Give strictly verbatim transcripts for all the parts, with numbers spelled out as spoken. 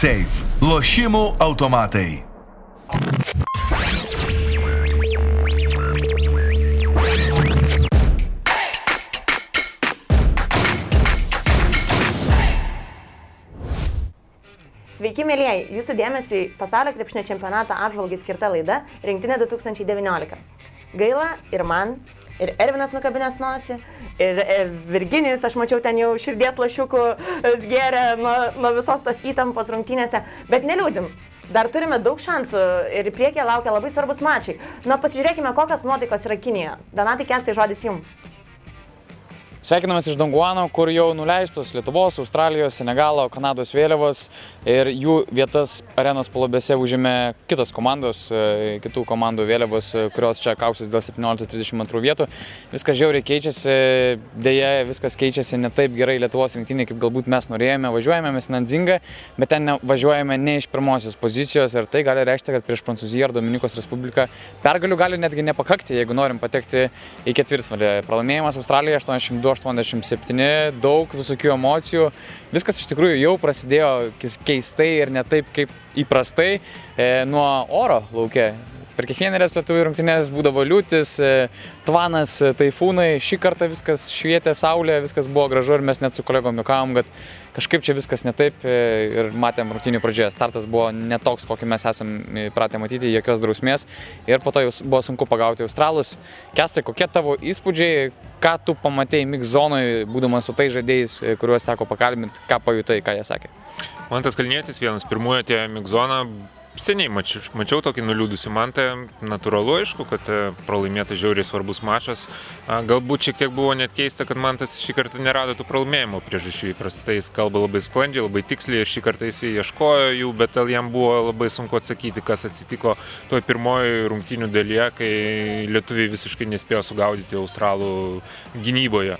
Safe. Lošimų automatai. Sveiki, mėlyjeji! Jūsų dėmesiui pasaulio krepšinio čempionato apžvalgai skirta laida Rinktinė du tūkstančiai devyniolika. Gaila ir man, ir Ervinas nukabinęs nosį, ir Virginijus, aš mačiau ten jau širdies lašiukų sgėrė nuo, nuo visos tos įtampos rungtynėse, bet neliūdim. Dar turime daug šansų ir į priekį laukia labai svarbus mačai. Na, pasižiūrėkime, kokios nuotaikos yra Kinijoje. Donatai, Kęstai, žodis jums. Sveikinamės iš Donguano, kur jau nuleistos Lietuvos, Australijos, Senegalo, Kanados vėliavos ir jų vietas arenos palubėse užėmė kitos komandos, kitų komandų vėliavos, kurios čia kausis dėl septynioliktų trisdešimt antrų vietų. Viskas žiauriai keičiasi, dėja viskas keičiasi ne taip gerai Lietuvos rinktinė, kaip galbūt mes norėjome. Važiuojame mes Nandzingą, bet ten važiuojame ne iš pirmosios pozicijos ir tai gali reikšti, kad prieš Prancūziją ar Dominikos Respubliką pergalių gali netgi nepakakti, jeigu norim patekti į ketvirtfinalį. Pralaimėjimas Australijoje aštuoniasdešimt du aštuoniasdešimt septyni, daug visokių emocijų. Viskas iš tikrųjų jau prasidėjo keistai ir ne taip kaip įprastai e, nuo oro lauke. Per kiekvienės lietuvių rungtynės būdavo liūtis, tvanas, taifūnai. Šį kartą viskas švietė saulė, viskas buvo gražu ir mes net su kolegom juokavom, kad kažkaip čia viskas ne taip ir matėm rungtynių pradžioje. Startas buvo ne toks, kokį mes esam pratę matyti, jokios drausmės ir po to jau buvo sunku pagauti australus. Kęstai, kokie tavo įspūdžiai, ką tu pamatėjai mix zonoj, būdamas su tai žaidėjais, kuriuos teko pakalbinti, ką pajutai, ką jie sakė? Mantas Kalnietis vienas pirmųjų atėjo mix zoną. Seniai mačiau, mačiau tokį nuliūdusį Mantą, natūralu aišku, kad pralaimėtas žiauriai svarbus mačas. Galbūt šiek tiek buvo net keista, kad Mantas šį kartą nerado tų pralaimėjimo priežasčių. Įprastai jis kalba labai sklandžiai, labai tiksliai ir šį kartą jis ieškojo jų, bet jam buvo labai sunku atsakyti, kas atsitiko toj pirmoji rungtynių dalyje, kai lietuviai visiškai nespėjo sugaudyti australų gynyboje.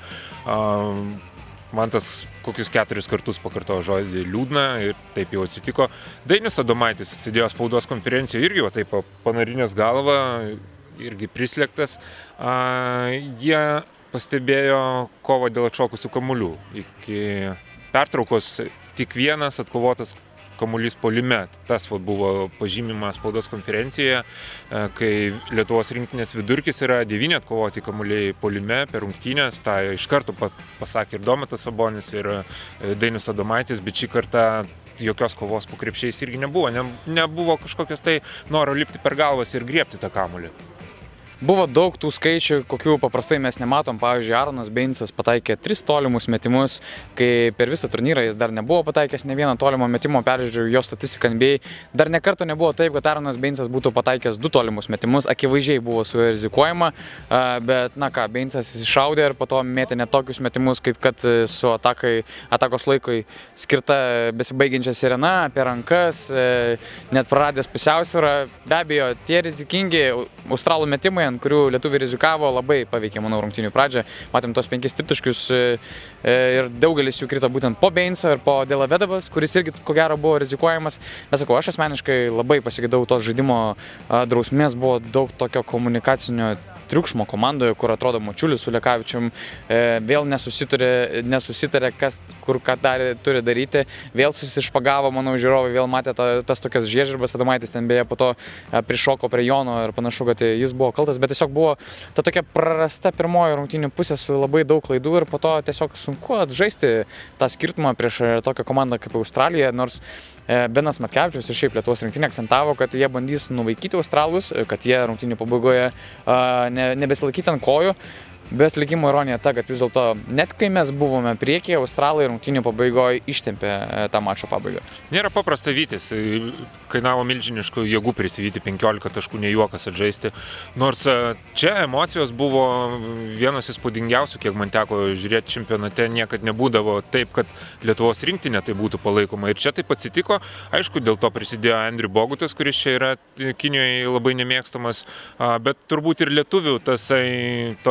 Mantas kokius keturis kartus pakartojo žodį liūdna ir taip jau atsitiko. Dainius Adomaitis sėdėjo spaudos konferencijoje irgi va taip panarinęs galvą, irgi prislėgtas. A, jie pastebėjo kovą dėl atšokusių kamuolių. Iki pertraukos tik vienas atkovotas kamuolys puolime. Tas va, buvo pažymimas spaudos konferencijoje, kai Lietuvos rinktinės vidurkis yra devyni atkovoti kamuoliai puolime per rungtynės. Tai iš karto pasakė ir Domantas Sabonis, ir Dainius Adomaitis, bet šį kartą jokios kovos po krepšiais irgi nebuvo. Ne, nebuvo kažkokios tai noro lipti per galvas ir griebti tą kamuolį. Buvo daug tų skaičių, kokių paprastai mes nematom. Pavyzdžiui, Aronas Beincas pataikė tris tolimus metimus, kai per visą turnyrą jis dar nebuvo pataikęs ne vieną tolimą metimo, peržiūrėjau jo statistiką N B A. Dar ne karto nebuvo taip, kad Aronas Beincas būtų pataikęs du tolimus metimus, akivaizdžiai buvo su juo rizikuojama, bet na ką, Beincas iššaudė ir po to mėtė net tokius metimus, kaip kad su atakai, atakos laikui skirta besibaigiančia sirena apie rankas, net praradęs pusiausvyrą. Be abejo, tie rizikingi australų metimai, ant kurių lietuviai rizikavo, labai paveikė, manau, rungtynių pradžią. Matėm tos penkis tritaškius ir daugelis jų krito būtent po Beinso ir po Delavedovas, kuris irgi ko gero buvo rizikuojamas. Mes sakau, aš asmeniškai labai pasigėdau tos žaidimo drausmės, buvo daug tokio komunikacinio triukšmo komandoje, kur atrodo Mačiulis su Lekavičium vėl nesusitarė, nesusitarė kas kur ką darė, turi daryti, vėl susišpagavo, manau, žiūrovai vėl matė ta, tas tokias žiežirbas, Adomaitis ten beje po to prišoko prie Jono ir panašu, kad jis buvo kaltas, bet tiesiog buvo ta tokia prarasta pirmoji rungtynių pusė su labai daug klaidų ir po to tiesiog sunku atžaisti tą skirtumą prieš tokią komandą kaip Australija, nors Benas Matkevičius ir šiaip Lietuvos rinktinė akcentavo, kad jie bandys nuvaikyti australus, kad jie rungtynių pabaigoje ne, nebesilaikyti ant kojų. Bet likimo ironija ta, kad vis dėlto net kai mes buvome priekyje, australai rungtynių pabaigoje ištempė tą mačo pabaigą. Nėra paprasta vytis, kainavo milžiniškų jėgų prisivyti, penkiolika taškų ne juokas atžaisti. Nors čia emocijos buvo vienos įspūdingiausių, kiek man teko žiūrėti čempionate, niekad nebūdavo taip, kad Lietuvos rinktinė tai būtų palaikoma. Ir čia taip atsitiko, aišku, dėl to prisidėjo Andrius Bogutas, kuris čia yra Kinijoje labai nemėgstamas, bet turbūt ir lietuvių tasai, tos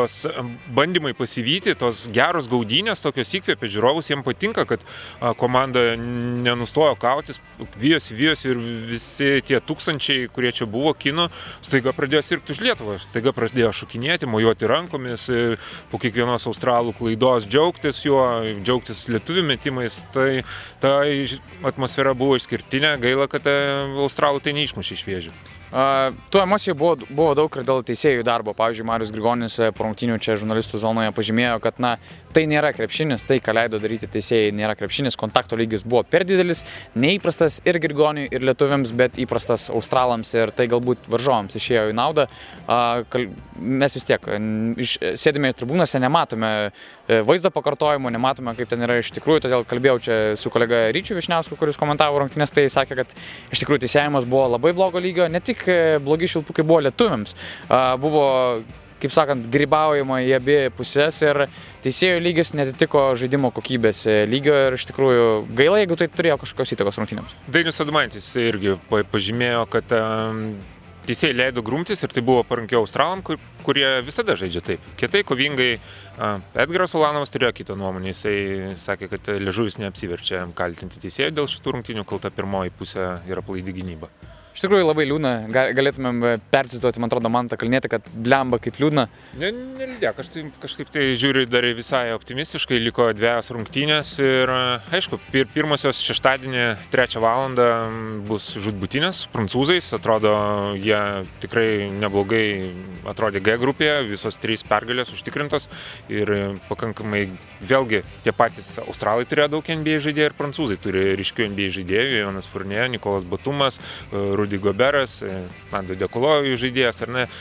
bandymai pasivyti, tos geros gaudynės, tokios įkvėpė žiūrovus, jiems patinka, kad komanda nenustojo kautis, vyjosi, vyjosi ir visi tie tūkstančiai, kurie čia buvo kinų, staiga pradėjo sirgti už Lietuvą, staiga pradėjo šokinėti, mojuoti rankomis, po kiekvienos australų klaidos džiaugtis juo, džiaugtis lietuvių metimais. Tai ta atmosfera buvo išskirtinė, gaila, kad australų tai neišmušė iš vėžių. Uh, tų emocijų buvo, buvo daug ir dėl teisėjų darbo. Pavyzdžiui, Marius Grigonis po rungtynių čia žurnalistų zonoje pažymėjo, kad na, tai nėra krepšinis, tai ką leido daryti teisėjai nėra krepšinis, kontakto lygis buvo per didelis, neįprastas ir Grigoniui, ir lietuviams, bet įprastas australams ir tai galbūt varžovams išėjo į naudą. Uh, kal... Mes vis tiek iš... sėdime tribūnose, nematome vaizdo pakartojimo, nematome, kaip ten yra iš tikrųjų, todėl kalbėjau čia su kolega Ryčiu Višniausku, kuris komentavo rungtynes, tai sakė, kad iš tikrųjų teisėjimas buvo labai blogo lygio, ne tik blogi švilpukai buvo lietuviams, buvo, kaip sakant, grybaujama į abi pusės ir teisėjų lygis netitiko žaidimo kokybės lygio ir iš tikrųjų gaila, jeigu tai turėjo kažkokios įtakos rungtynėms. Dainius Adomaitis irgi pažymėjo, kad um, teisėjai leido grumtis ir tai buvo parankiau australam, kur, kurie visada žaidžia taip. Kietai, kovingai, uh, Edgaras Ulanovas turėjo kitą nuomonę, jisai sakė, kad liežuvis neapsiverčia kaltinti teisėjų dėl šitų rungtynių, kol ta pirmoji pusė yra plaidi gynyba. Iš tikrųjų labai liūdna, galėtumėm persituoti, man atrodo, Mantą Kalnietį, kad blemba kaip liūdna. Ne, neliūdė, kažkaip, kažkaip tai žiūri dar visai optimistiškai, liko dviejas rungtynės ir aišku, pir, pirmosios šeštadienį trečią valandą bus žūtbūtinės su prancūzais, atrodo, jie tikrai neblogai atrodė G grupėje, visos trys pergalės užtikrintos ir pakankamai vėlgi tie patys australai turėjo daug N B A žaidėjų ir prancūzai turi ryškių N B A žaidėjų, Jonas Fournier, Nikolas Batumas, Rudy Goberas, Nando Dekulojų žaidėjas, ar ne.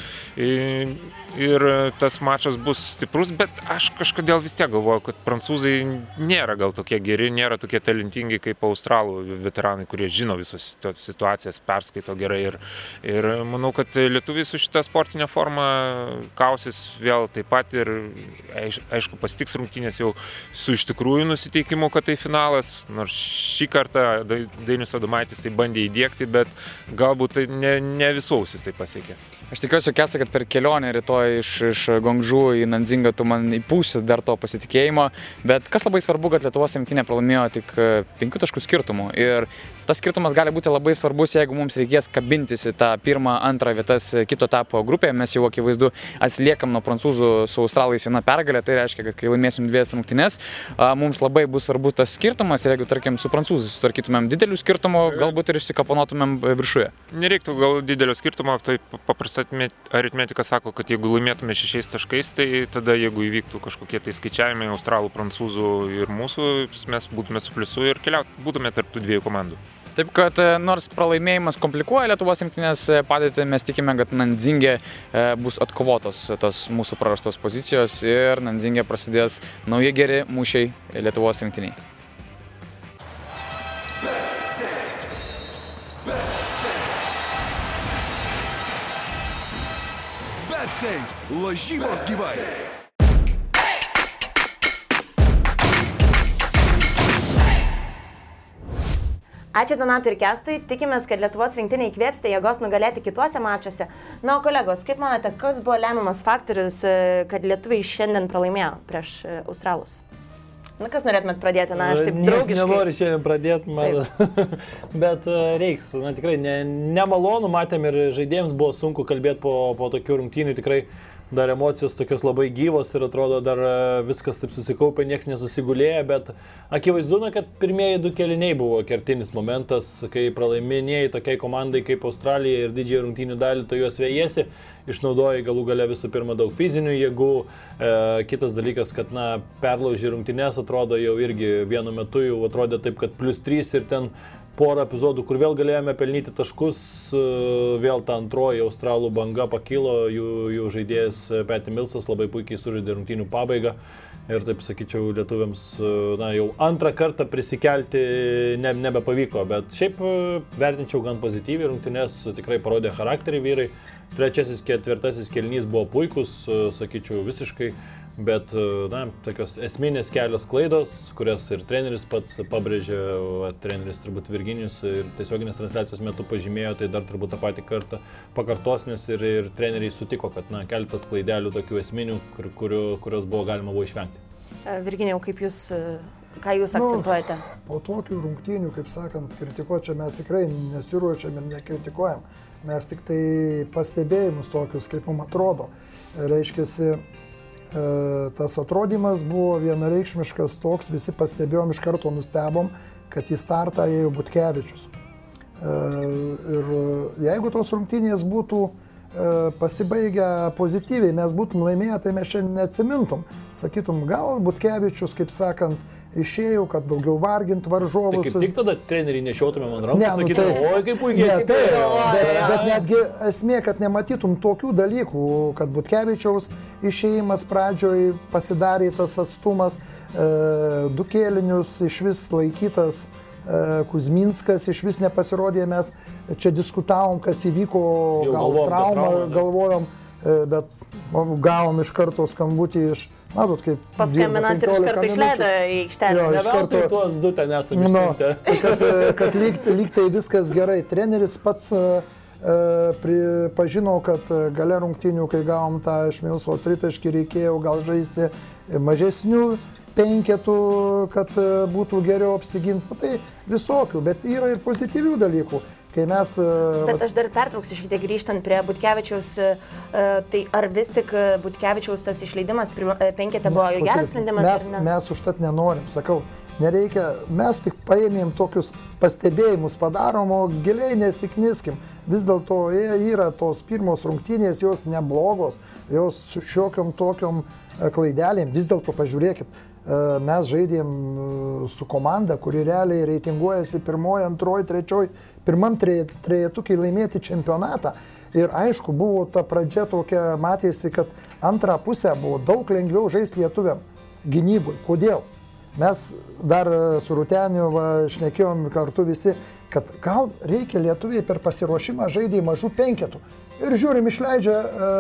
Ir tas mačas bus stiprus, bet aš kažkodėl vis tiek galvoju, kad prancūzai nėra gal tokie geri, nėra tokie talentingi kaip australų veteranai, kurie žino visas situacijas, perskaito gerai. Ir, ir manau, kad lietuviai su šitą sportinę formą kausis vėl taip pat ir aišku pasitiks rungtynės jau su iš tikrųjų nusiteikimu, kad tai finalas, nors šį kartą Dainius Adomaitis tai bandė įdiegti, bet galbūt tai ne, ne visausis tai pasiekė. Aš tikiuosi, Kęstai, kad per kelionę rytoj iš, iš Gongžu į Nandzingą tu man įpūsi dar to pasitikėjimo, bet kas labai svarbu, kad Lietuvos rinktinė pralaimėjo tik penkių taškų skirtumų ir tas skirtumas gali būti labai svarbus, jeigu mums reikės kabintis į tą pirmą, antrą vietas kito etapo grupėje. Mes jau akivaizdu atsiliekam nuo prancūzų su australais viena pergalė, tai reiškia, kad kai laimėsim dviejas rungtynes, mums labai bus svarbus tas skirtumas ir jeigu, tarkim, su prancūzais sutvarkytumėm didelių skirtumų, galbūt ir išsikaponuotumėm viršuje. Nereiktų gal didelio skirtumo, tai paprasta aritmetika sako, kad jeigu laimėtume šešiais taškais, tai tada jeigu įvyktų kažkokie tai skaičiavimai australų, prancūzų ir mūsų, mes būtume su pliusu ir keliaut, būtume tarp tų dviejų komandų. Taip, kad nors pralaimėjimas komplikuoja Lietuvos rinktinės padėtį, mes tikime, kad Nandzingė bus atkovotos tos mūsų prarastos pozicijos ir Nandzingė prasidės nauji geri mūšiai Lietuvos rinktiniai. BetSafe. Lažybos gyvai. Ačiū Donatui ir Kęstui, tikimės, kad Lietuvos rinktinė įkvėpsite jėgos nugalėti kituose mačuose. Na, o kolegos, kaip manote, kas buvo lemiamas faktorius, kad lietuviai šiandien pralaimėjo prieš australus? Na, kas norėtumėt pradėti? Na, aš taip draugiškai. Aš nenoriu šiandien pradėti, man. Bet reiks, na tikrai, ne, nemalonu, matėm ir žaidėjams buvo sunku kalbėti po, po tokių rungtynių, tikrai dar emocijos tokios labai gyvos ir atrodo dar viskas taip susikaupė, nieks nesusigulėjo, bet akivaizdu, kad pirmieji du kėliniai buvo kertinis momentas, kai pralaiminėjai tokiai komandai kaip Australija ir didžiąją rungtynių dalį, tu juos vėjėsi, išnaudojai galų gale visų pirma daug fizinių jėgų, e, kitas dalykas, kad na, perlauži rungtynės, atrodo jau irgi vienu metu jau atrodė taip, kad plus trys ir ten porą epizodų, kur vėl galėjome pelnyti taškus, vėl ta antroji australų banga pakilo, jų, jų žaidėjas Patty Millsas labai puikiai sužaidė rungtynių pabaigą ir taip sakyčiau, lietuviams na, jau antrą kartą prisikelti ne, nebepavyko, bet šiaip vertinčiau gan pozityviai, rungtynės tikrai parodė charakterį vyrai, trečiasis, ketvirtasis kėlinys buvo puikus, sakyčiau, visiškai bet, na, tokios esminės kelios klaidos, kurias ir treneris pats pabrėžė, va, treneris turbūt Virginijus ir tiesioginės transliacijos metu pažymėjo, tai dar turbūt tą patį kartą pakartos, nes ir, ir treneriai sutiko, kad, na, keletas klaidelių tokių esminių, kur, kurių, kurios buvo galima buvo išvengti. Virginijau, kaip jūs, ką jūs akcentuojate? Nu, po tokių rungtynių, kaip sakant, kritikuoti čia mes tikrai nesiruošiam ir nekritikuojam. Mes tik tai pastebėjimus tokius, kaip mums atrodo. Reiškiasi, tas atrodymas buvo vienareikšmiškas toks, visi pastebėjom, iš karto nustebom, kad į startą ėjo Butkevičius. Ir jeigu tos rungtynės būtų pasibaigę pozityviai, mes būtum laimėję, tai mes čia neatsimintum. Sakytum, gal Butkevičius, kaip sakant, išėjau, kad daugiau vargint varžovus. Tai kaip tik tada treneriai nešiotume man ranką, ne, nu, sakytume, tai, oi kaip puikiai. Ne, tai, bet, ja, bet netgi esmė, kad nematytum tokių dalykų, kad Butkevičiaus išėjimas pradžioj pasidarė tas atstumas, e, du kėlinius iš vis laikytas, e, Kuzminskas iš vis nepasirodė, mes čia diskutavom, kas įvyko, Jau gal galvom, traumą, traumą galvojom, e, bet gavom iš karto skambutį iš Matot, kaip paskambinant ir iš karto išleido į aikštelę. Jo, Ne veltui tuos du ten esame išsiuntę. No, kad kad lyg, lyg tai viskas gerai. Treneris pats uh, pripažino, kad gale rungtynių, kai gavom tą iš Milso tritaškį, reikėjo gal žaisti mažesnių penketų, kad būtų geriau apsiginti. Tai visokių, bet yra ir pozityvių dalykų. Kai mes, Bet aš dar pertrauksiu šiek tiek grįžtant prie Butkevičiaus, tai ar vis tik Butkevičiaus tas išleidimas penkete buvo geras sprendimas? Mes, ne? mes užtat nenorim, sakau, nereikia, mes tik paėmėm tokius pastebėjimus, padarom, o giliai nesikniskim. Vis dėlto yra tos pirmos rungtynės, jos neblogos, jos su šiokiom tokiom klaidelėm, vis dėlto pažiūrėkit. Mes žaidėm su komanda, kuri realiai reitinguojasi pirmoji, antroji, trečioji, pirmam trejetukai laimėti čempionatą. Ir aišku, buvo ta pradžia tokia, matėsi, kad antrą pusę buvo daug lengviau žaisti lietuviam gynybui. Kodėl? Mes dar su Ruteniu va, šnekėjom kartu visi, kad gal reikia lietuviai per pasiruošimą žaidė mažų penketų. Ir žiūrim, išleidžia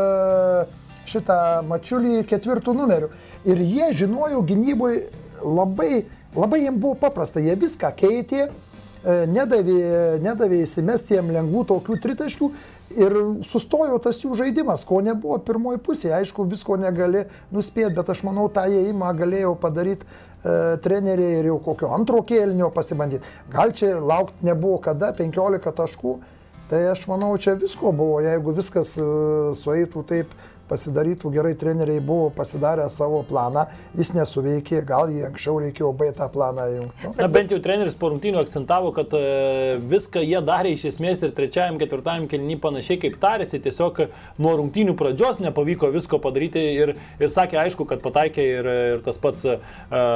uh, šitą Mačiulį ketvirtų numerių. Ir jie žinojo gynyboje labai, labai jiems buvo paprasta. Jie viską keitė, nedavė, nedavė įsimesti jiems lengvų tokių tritaškių ir sustojo tas jų žaidimas, ko nebuvo pirmoji pusė. Aišku, visko negali nuspėti, bet aš manau, tą įėjimą galėjau padaryti e, treneriai ir jau kokio antro kėlinio pasibandyti. Gal čia laukti nebuvo kada, penkiolika taškų. Tai aš manau, čia visko buvo, jeigu viskas e, sueitų taip, pasidarytų gerai, treneriai buvo pasidarę savo planą, jis nesuveikė, gal jį anksčiau reikėjo baigti tą planą jungti. Na bent jau treneris po rungtynių akcentavo, kad e, viską jie darė iš esmės ir trečiajam, ketvirtajam kėliny panašiai kaip tarėsi, tiesiog nuo rungtynių pradžios nepavyko visko padaryti ir, ir sakė, aišku, kad pataikė ir, ir tas pats e,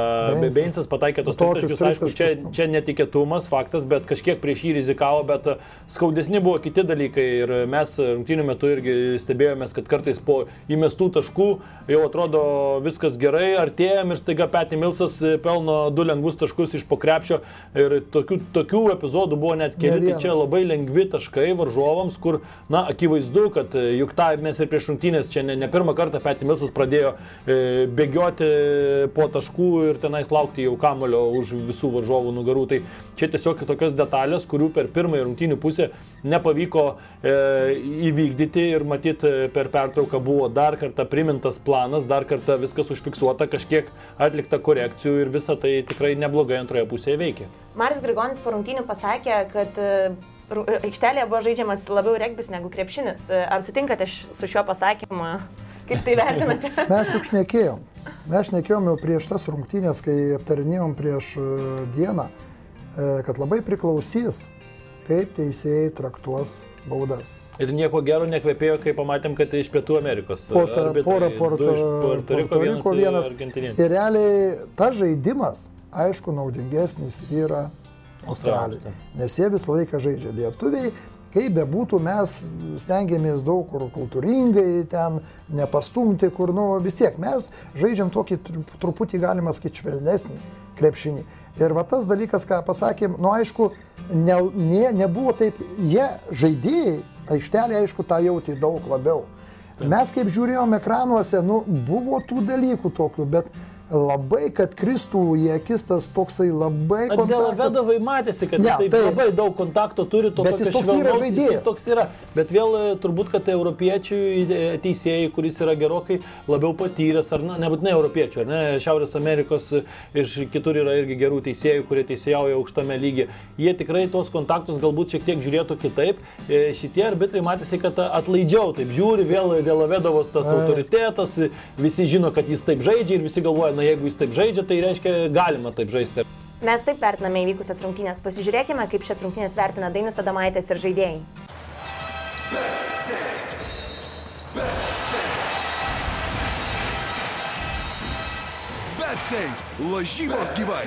Beinsas pataikė tos tritaškius, aišku, čia, čia netikėtumas, faktas, bet kažkiek prieš jį rizikavo, bet skaudesni buvo kiti dalykai ir mes rungtynių metu irgi stebėjomės, kad kartais po įmestų taškų jau atrodo viskas gerai, artėjam ir staiga Patty Millsas pelno du lengvus taškus iš po krepšio ir tokių, tokių epizodų buvo net keli, tai čia labai lengvi taškai varžovams, kur, na, akivaizdu, kad juk tą mes ir prieš rungtynės, čia ne, ne pirmą kartą Patty Millsas pradėjo e, bėgioti po taškų ir tenais laukti jau kamulio už visų varžovų nugarų, tai čia tiesiog tokios detalės, kurių per pirmąją rungtynių pusę nepavyko e, įvykdyti ir matyti per pertrauką buvo dar kartą primintas planas, dar kartą viskas užfiksuota, kažkiek atlikta korekcijų ir visa tai tikrai neblogai antroje pusėje veikia. Marius Grigonis po rungtynių pasakė, kad aikštelėje buvo žaidžiamas labiau regbis negu krepšinis. Ar sutinkate su šiuo pasakymu? Kaip tai vertinate? Mes juk šnekėjom. Mes šnekėjom jau prieš tas rungtynės, kai aptarinėjom prieš dieną, kad labai priklausys, kaip teisėjai traktuos baudas. Ir nieko gero nekvepėjo, kai pamatėm, kad iš Pietų Amerikos. Porta, pora Porto, Porto Riko, Riko vienas. vienas. Ir realiai tas žaidimas, aišku, naudingesnis yra Australijai. Nes jie visą laiką žaidžia. Lietuviai, kaip bebūtų, mes stengiamės daug kur kultūringai, ten nepastumti, kur, nu, vis tiek mes žaidžiam tokį truputį, galima sakyti, švelnesnį krepšinį. Ir va tas dalykas, ką pasakėm, nu aišku, ne, ne, nebuvo taip, jie žaidėjai, aikštelė aišku tą jautė daug labiau. Mes kaip žiūrėjome ekranuose, nu, buvo tų dalykų tokių, bet labai, kad kristų į akis tas toksai labai kontaktas. Dėl Vedovai matėsi, kad ne, jisai tai, labai daug kontakto turi, to bet jis toks yra žaidėjas. Toks yra. Bet vėl turbūt, kad europiečių teisėjai, kuris yra gerokai labiau patyręs, ar na, nebūtinai europiečių, ar ne, Šiaurės Amerikos iš kitur yra irgi gerų teisėjų, kurie teisėjauja aukštame lygyje. Jie tikrai tos kontaktus galbūt šiek tiek žiūrėtų kitaip. Šitie arbitrai matėsi, kad atlaidžiau taip žiūri, vėl dėl Vedovos tas autoritetas, visi žino, kad jis taip žaidžia ir visi galvoja, na jeigu jis taip žaidžia, tai reiškia galima taip žaisti. Mes taip vertiname įvykusias rungtynės. Pasižiūrėkime, kaip šias rungtynės vertina Dainius Adomaitis ir žaidėjai. BetSafe. Lažybos gyvai.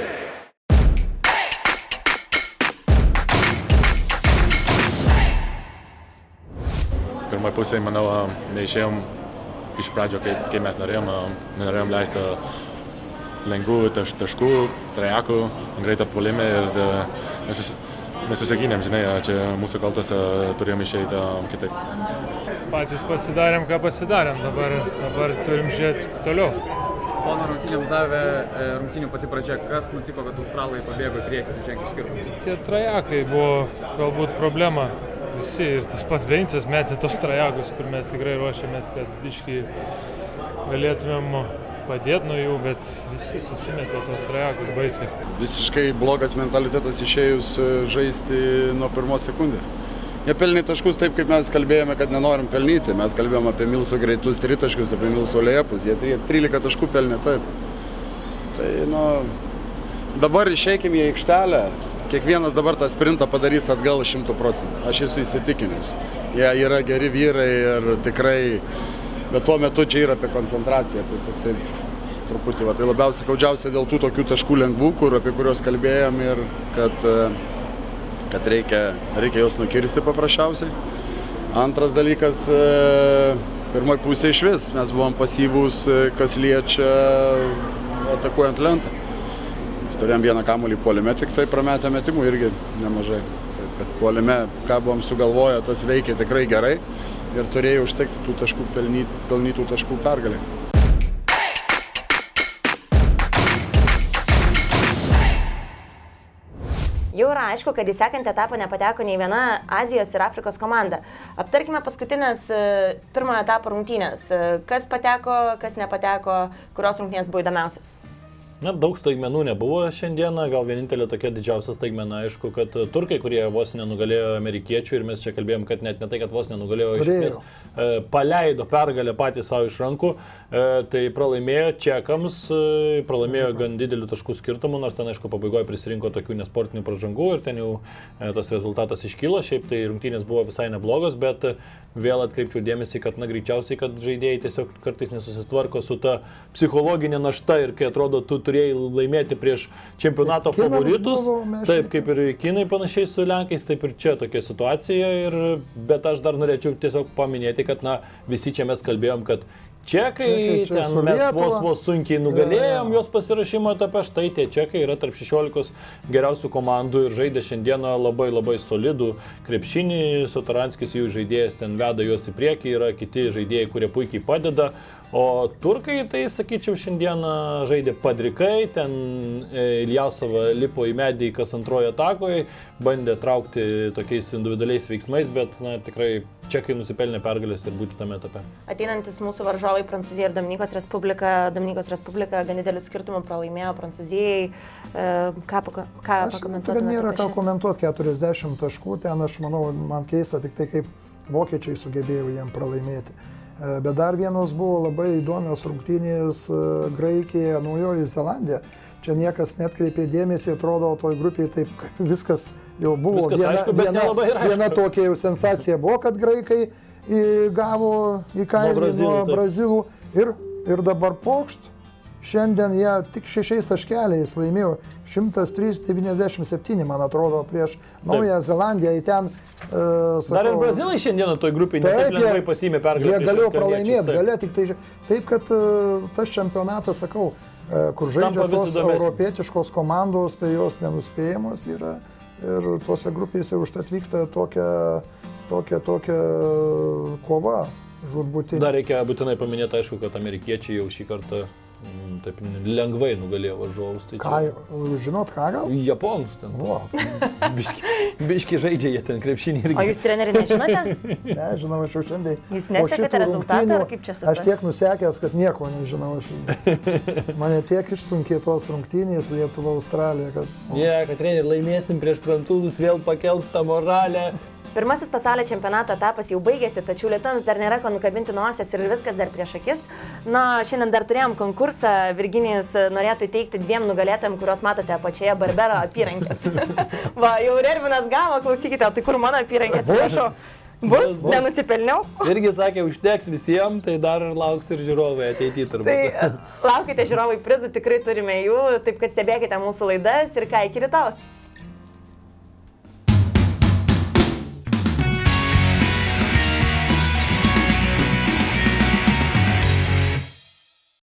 Pirmoje pusėje, manau, neišėjom iš pradžio, kaip, kaip mes norėjom, nenorėjom leisti lengvų taš, taškų, trajakų, greitą puolimą ir da, mes, mes susigynėm, žinai, čia mūsų kaltas turėjom išeiti kitaip. Patys pasidarėm, ką pasidarėm, dabar, dabar turim žiūrėti toliau. Tono rungtynėms davė rungtynių pati pradžia, kas nutiko, kad australai pabėgo į priekį, ženkliai skirtumą? Tie trajakai buvo galbūt problema. Visi ir tas pats Beincas metė tos trajakus, kur mes tikrai ruošiamės, kad biškį galėtumėm padėti nuo jų, bet visi susimetė tos trajakus baisiai. Visiškai blogas mentalitetas išėjus žaisti nuo pirmos sekundės. Jie pelnė taškus taip, kaip mes kalbėjome, kad nenorim pelnyti. Mes kalbėjome apie Milso greitus tritaškius, apie Milso lėjapus. Jie trylika taškų pelnė taip. Tai, nu, dabar išeikime į aikštelę. Kiekvienas dabar tą sprintą padarys atgal šimtų procentų. Aš esu įsitikinęs. Jie yra geri vyrai ir tikrai, bet tuo metu čia yra apie koncentraciją. Tai toksai truputį, va, tai labiausiai kaudžiausia dėl tų tokių taškų lengvų, kur, apie kuriuos kalbėjom ir kad, kad reikia, reikia juos nukirsti paprasčiausiai. Antras dalykas, pirmoji pusė iš vis. Mes buvom pasyvūs, kas liečia atakuojant lentą. Turėjom vieną kamuolį puolime, tik tai prametę metimų irgi nemažai. Taip, kad puolime, ką buvom sugalvoję, tas veikė tikrai gerai ir turėjo užtekti tų taškų, pelnyt, pelnytų taškų pergalį. Jau yra aišku, kad į sekantį etapą nepateko nei viena Azijos ir Afrikos komanda. Aptarkime paskutinės pirmojo etapo rungtynės. Kas pateko, kas nepateko, kurios rungtynės buvo įdomiausias? Na, daug staigmenų nebuvo šiandieną, gal vienintelė tokia didžiausia staigmena, aišku, kad turkai, kurie vos nenugalėjo amerikiečių ir mes čia kalbėjom, kad net ne tai, kad vos nenugalėjo, iš esmės e, paleido pergalę patys savo iš rankų, e, tai pralaimėjo čekams, e, pralaimėjo gan didelių taškų skirtumų, nors ten, aišku, pabaigoje prisirinko tokių nesportinių pražangų ir ten jau e, tas rezultatas iškilo, šiaip tai rungtynės buvo visai neblogos, bet e, vėl atkreipčiau dėmesį, kad na, greičiausiai, kad žaidėjai tiesiog kartais nesusitvarko su ta psichologinė našta ir kai atrodo, tu turėjai laimėti prieš čempionato favoritus, taip kaip ir kinai panašiai su lenkais, taip ir čia tokia situacija, ir, bet aš dar norėčiau tiesiog paminėti, kad na, visi čia mes kalbėjom, kad čekai, čekai čia ten mes vos, vos sunkiai nugalėjom jos pasirašymo etape, štai tie čekai yra tarp šešiolikos geriausių komandų ir žaidė šiandieną labai labai solidų krepšinį, Satoranskis jų žaidėjas ten veda juos į priekį, yra kiti žaidėjai, kurie puikiai padeda. O turkai, tai sakyčiau, šiandieną žaidė padrikai, ten Iljasova lipo į medį kas antrojo atakoje, bandė traukti tokiais individualiais veiksmais, bet na, tikrai čekai nusipelnė pergalės ir būti tame etape. Ateinantis mūsų varžovai Prancūzija ir Dominikos Respublika, Dominikos Respublika gan didelių skirtumų pralaimėjo Prancūzijai. Ką, ką pakomentuotumėte? Nėra ką komentuoti, keturiasdešimt taškų, ten aš manau, man keista tik tai, kaip vokiečiai sugebėjo jiem pralaimėti. Bet dar vienos buvo labai įdomios rungtynės Graikija, Naujoji Zelandija. Čia niekas netkreipė dėmesį, atrodo, toj grupėje taip kaip viskas jau buvo. Viskas viena, aišku, viena, viena tokia jau sensacija buvo, kad graikai gavo į kailį nuo Brazilų ir, ir dabar pokšt. Šiandien jie tik šešiais taškeliais laimėjo šimtas trys devyniasdešimt septyni, man atrodo, prieš Naują Zelandiją. Į ten, uh, sakau, dar ir Brazilai šiandieną toj grupėje taip lengvai pasiėmė pergalę. Jie galėjo pralaimėti, galėjo tik tai. Taip, kad uh, tas čempionatas, sakau, uh, kur žaidžia tos europietiškos komandos, tai jos nenuspėjamos yra. Ir tuose grupėse užtat vyksta tokia, tokia, tokia kova. žūtbūtinė. Dar reikia būtinai paminėti, aišku, kad amerikiečiai jau šį kartą mm, taip lengvai nugalėjo varžovus. Tai ką, žinot ką gal? Japonus ten. O, biški, biški žaidžia jie ten krepšinį irgi. O jūs treneri nežinote? Ne, žinau, aš jau šiandien. Jūs nesekate rezultatų ar kaip čia supras? Aš tiek nusekęs, kad nieko nežinau. Aš mane tiek išsunkė tos rungtynės Lietuva, Australija, kad... Ne, yeah, kad treneri laimėsim prieš prancūzus, vėl pakels tą moralę. Pirmasis pasaulio čempionato etapas jau baigėsi, tačiau lietuviams dar nėra ko nukabinti nosies ir viskas dar prieš akis. Na, šiandien dar turėjom konkursą, Virginijus norėtų įteikti dviem nugalėtojams, kuriuos matote apačioje Barbero apyrankės. Va, jau Ervinas gavo, klausykite, o tai kur mano apyrankė, atsiprašau? Bus? Bus? Nenusipelniau? Irgi sakė, užteks visiems, tai dar lauks ir žiūrovai ateityje turbūt. Tai laukite žiūrovai prizų, tikrai turime jų, taip kad stebėkite mūsų laidas ir ką, iki rytaus.